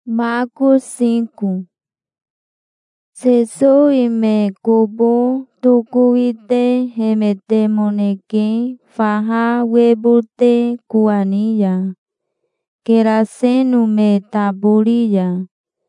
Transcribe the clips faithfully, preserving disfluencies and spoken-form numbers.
Marcos cinco. Jesus me kubu tukuite hemetemoneke faha webute kuania. Kerasenu me taburia.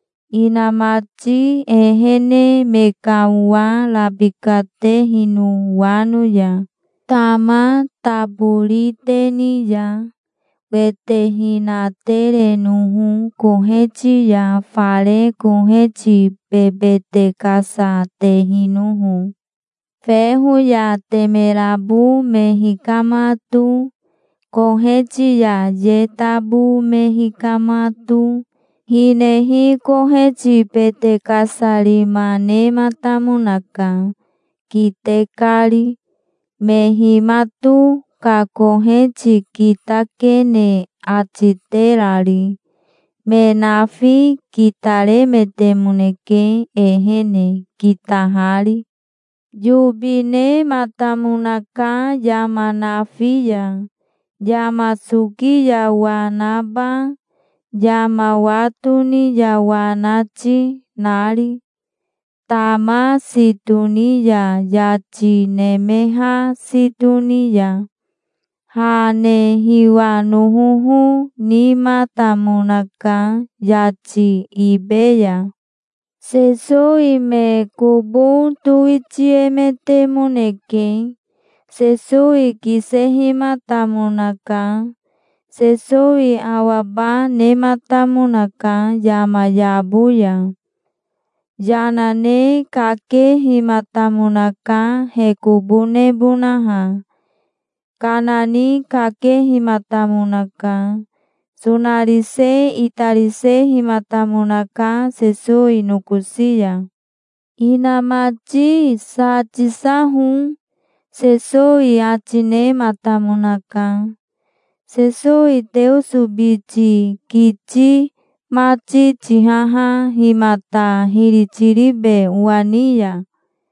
Inamachi ehene mekawa labikate hinu wanuya. Tama taburite niya. Wetehina tere nuhu kuhechi ya fare kuhechi bebete kasa tehinuhu. Fehu ya temerabu mehikamatu. Kuhechi ya yetabu mehikamatu. Hinehi kuhechi bete kasa lima nematamunaka. Kitekali mehimatu. Kakohechi kitakene achiterali. Menafi kitaremetemuneke ehene kitahali. Yubine matamunaka yamanafiya. Yamasukiya wanaba. Yamawatuni yawanachi nali. Tama situniya yachi nemeha situniya. Hane hiwa nuhuhu nima tamunaka yachi ibeya. Sesoi me kubu tuichie metemuneke. Sesoi kisehima tamunaka. Sesoi awaba nema tamunaka yamayabuya. Yanane kake himatamunaka hekubune bunaha. Kanani kake himatamunaka. Sunarise itarise himatamunaka sesoi nukusiya. Inamachi sachisahu. Sesoi achine matamunaka. Sesoi teusu bichi kichi machi chihaha himata hirichiribe uania.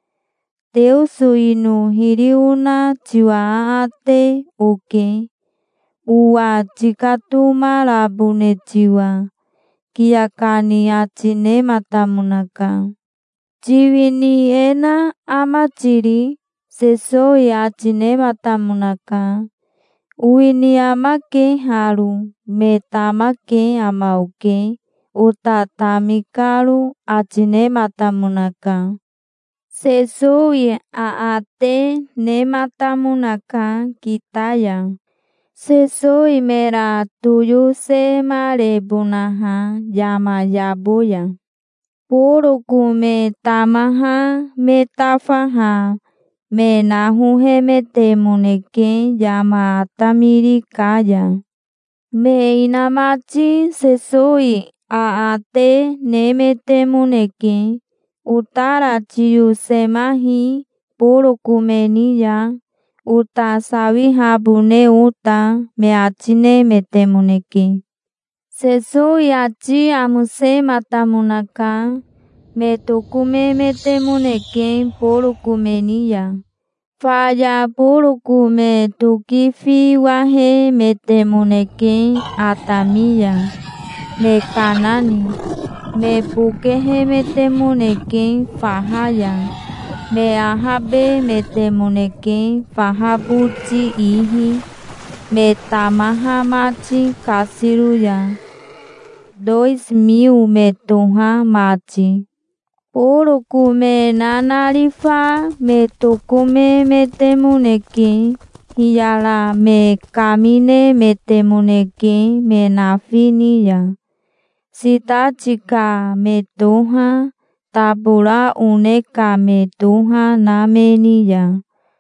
Teusu inu hiriuna chiwaate uke. Uwa chikatuma labune chiwa. Kiakani achine matamunaka. Chiwini ena amachiri. Sesoi achine matamunaka. Uini amake haru. Metamake amauke. Utatamikaru achine matamunaka. Sesoi aate nematamunaka kitaya. Sesoi mera tuyuse mare bunaha yamayabuya. Purukume tamaha metafaha. Menahuhe metemuneke yamatamiri kaya. Me inamachi sesoi aate nemetemuneke. Utara chiyusemahi purukumeniya. Uta sawihabune uta meachine metemuneke. Sesoi achi amuse matamunaka. Metukume metemuneke purukumeniya. Faya purukume tukifi wahe metemuneke atamiya. Mekanani. Mepukehe metemuneke fahaya. Meahabe metemuneke fahabuchi ihi. Metamaha machi kasiruya. Dois mil metuha machi. Purukume nanarifa metukume metemuneke. Hiyala me kamine metemuneke menafiniya. Sitachika metuha. Tabura uneka metuha nameniya.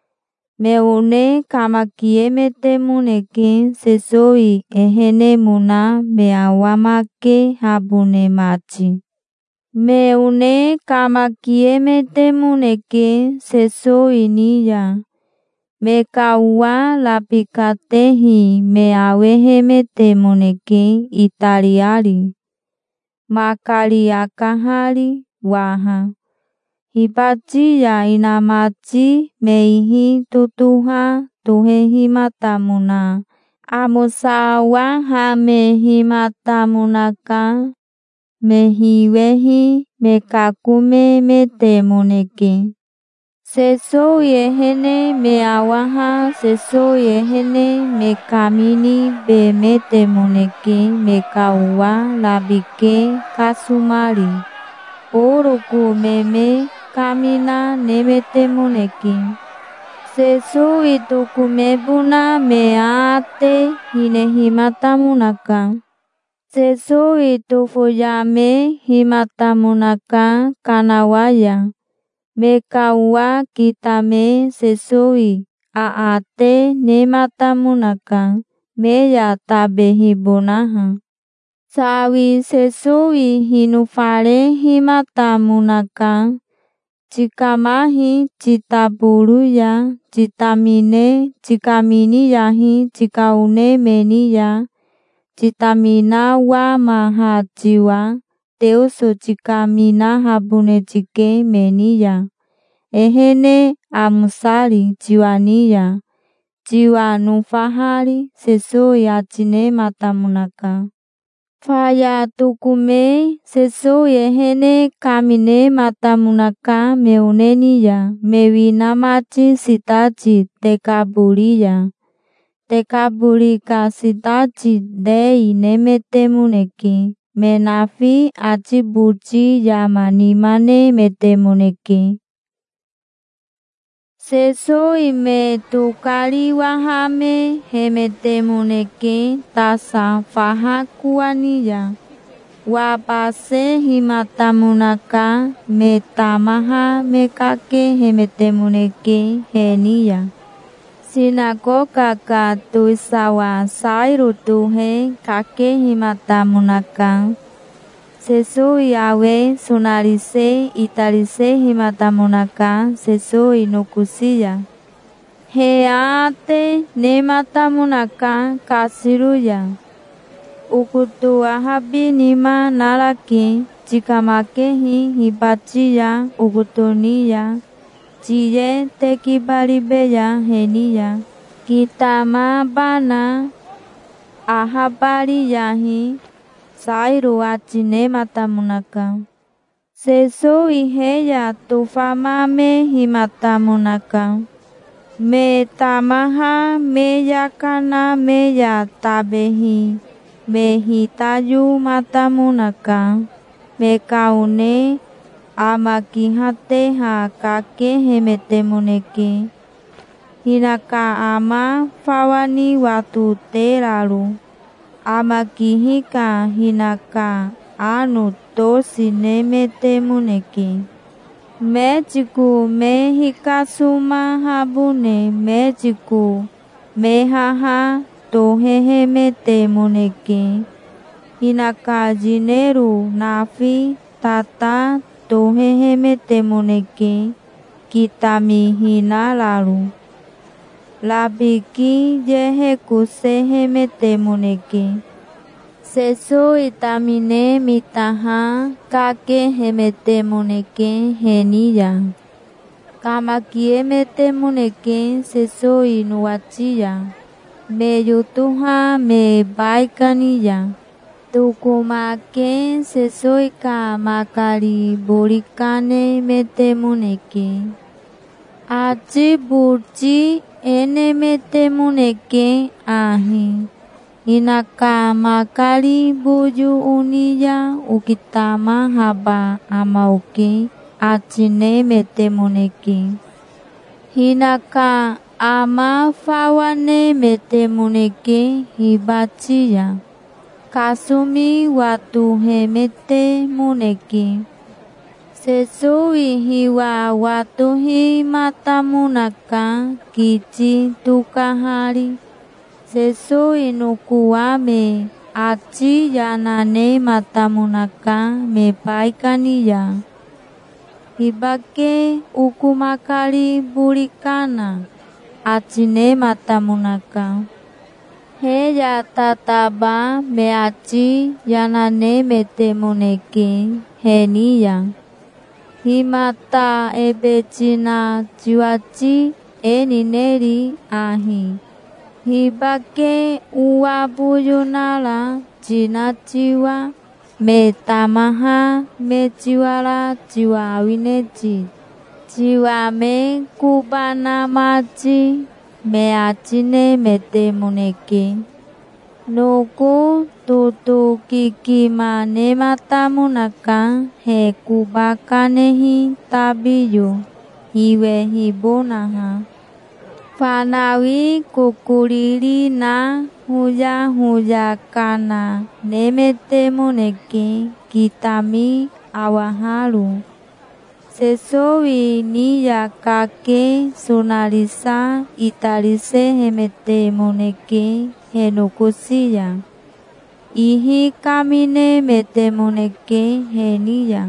Meune kamakie metemuneke sesoi ehene muna meawamake habune machi. Meune kamakie metemuneke sesoi niya. Mekawa lapikatehi meawehe metemuneke italiari. Makali akahali waha. Hipachiya inamachi meihi tutuha tuhehi matamuna. Amusawa hame himatamunaka. mehiwehi mekakume metemuneki. Seso yehene meawaha seso yehene mekamini be metemuneki mekauwa labike kasumari. Uruku meme kamina nemetemuneki. Seso ituku mebuna meate hinehimatamunaka. Seso itu fuyame himatamunaka kanawaya. Mekauwa kitame sesoi aate nematamunaka meya tabehibunaha. Sawi sesoi hinufare himatamunaka. Cikamahi citaburuya citamine cikamini yahi cikaune meniya. Citamina wa mahajiwa teuso cikamina habune cike meniya. Ehene amusari jiwaniya. Jiwa nufahari sesoi acine matamunaka. Faya tukume sesoi ehene kamine matamunaka meuneniya. Mewinamaci sitaci tekaburiya. Tekabulika sitaci dei nemetemuneki. Menafi acibuci yamanimane metemuneki. Sesoi me tukali wahame hemetemuneki tasa fahakuaniya. Wapase himatamunaka metamaha mekake hemetemuneki heniya. Sinagoga ka tuisawa sairu tuhe kake himatamunaka. Sesoi awe sunarise itarise himatamunaka sesoi nukusiya. Heate nematamunaka kasiruya. Ukutu ahabi nima naraki cikamakehi hibaciya ukutuniya. Ciye tekibalibeya heniya. Kitama bana ahabari yahi. Sairu acine matamunaka. Sesoi heya tufamame himatamunaka. Me tamaha meyakana meya tabehi. Mehitayu matamunaka. Mekaune amakihate ha kake hemetemuneki. Hinaka ama fawani watu teralu. Amakihika hinaka anu tosi nemetemuneki. Mejiku mehikasuma habune mejiku mehaha tohehe metemuneki. Hinaka jineru nafi tata tohehe metemuneki. Kitami hinalalu. Labiki yehe kusehe metemuneki. Sesoi tamine mitaha kake hemetemuneki heniya. Kamakie metemuneki sesoi nuwaciya. Meyutuha me baikaniya. Tukumake sesoi ka makari burikane metemuneki. Aci burci ene metemuneki ahi. Hinaka makali buju uniya ukitama haba amauki acine metemuneki. Hinaka ama fawane metemuneki hibaciya. Kasumi watu hemetemuneki. Sesoi hiwa watu himatamunaka kici tukahari. Sesoi nukuame aci yanane matamunaka mepaikaniya. Hibake ukumakali burikana acine matamunaka. Heya tataba meaci yanane metemuneki heniya. Himata ebecina jiwaci enineri ahi. Hibake uwa buyunala jina jiwa me tamaha me jiwala jiwa wineji jiwa me kubana maji me achine me temuneke nuku tutu kiki mane matamunaka he kubakanehi tabiyu hiwe hibonaha Panawi kukulili na huya huya kana nemete moneke kitami awahalu sesowi niya kake sunalisa italise hemete moneke henukusiya ihi kamine mete moneke heniya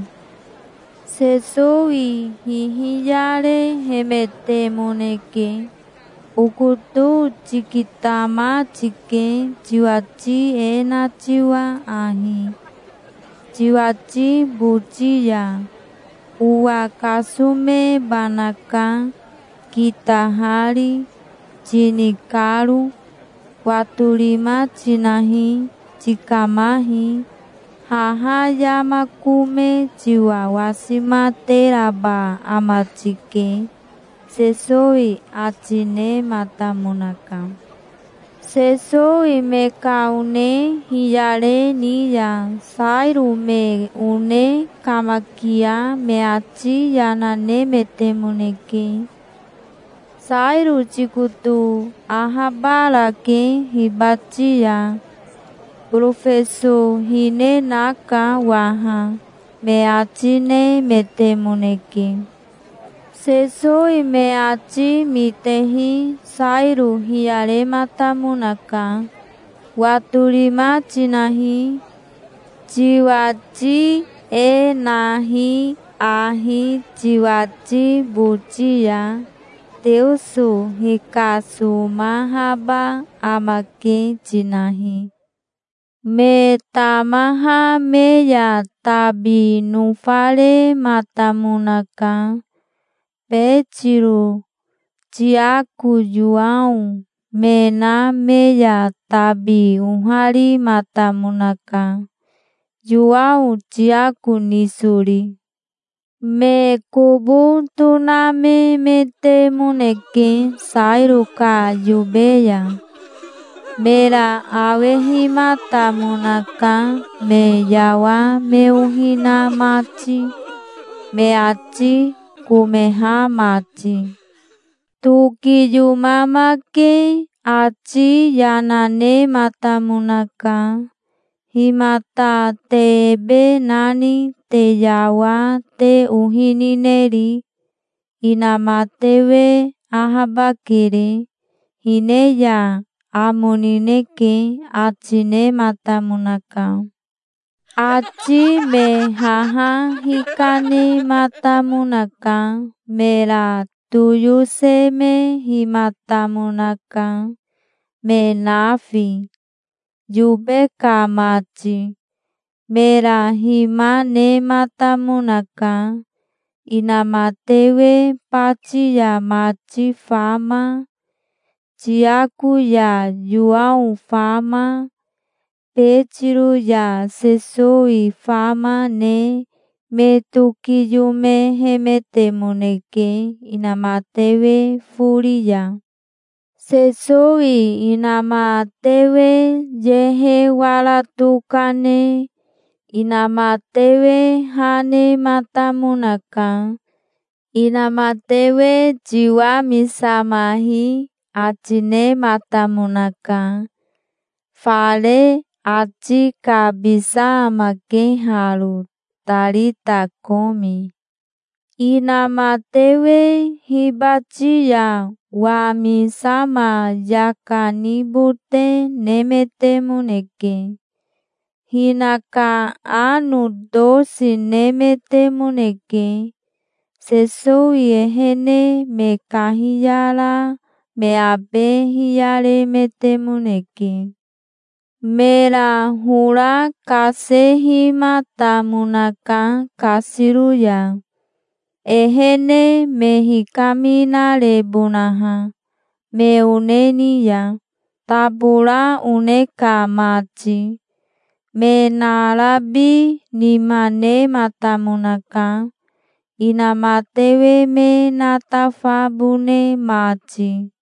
sesowi hihiyare hemete moneke ukutu cikitama cike jiwaci ena jiwa ahi jiwaci buciya uwa kasume banaka kita hari jinikaru watulima cinahi cikamahi hahaya makume jiwa wasima teraba amacike sesowi acine matamunaka sesowi me kaune hiyare niya sairu me une kamakia me aci yanane metemuneke sairu cikutu ahabalake hibaciya profeso hine naka waha me acine metemuneke sesowi me aci mitehi sairu hiyare matamunaka watulima cinahi jiwaci enahi ahi jiwaci buciya teusu hikasu mahaba amake cinahi me tamaha meya tabi nufale matamunaka Peciru ciaku juau mena meya tabi uhari matamunaka juau ciaku nisuri me kubu tuname mete muneke sairu ka jubeya mera awehi matamunaka me yawa me uhina maci me aci kumeha maci tukiyu mamake aci yanane matamunaka himata tebe nani te yawa te uhini neri inamatewe ahabakere hineya amunineke acine matamunaka aci me haha hikane matamunaka mera tuyu seme himatamunaka me nafi jubeka maci mera himane matamunaka inamatewe paciya maci fama ciaku ya juau fama Peciru ya sesowi fama ne me tukiyu me hemete muneke inamatewe furiya sesowi inamatewe jehe walatukane inamatewe hane matamunaka inamatewe jiwa misamahi acine matamunaka fale aci kabisa make halu talita komi inamatewe hibaciya wami sama yakani bute nemete muneke hinaka anu dosi nemete muneke sesowi ehene me kahiyala me abe hiyale mete muneke mera hura kasehi matamunaka kasiruya ehene mehikamina lebunaha meuneniya tabula uneka maci menalabi nimane matamunaka ina matewe me natafa bune maci.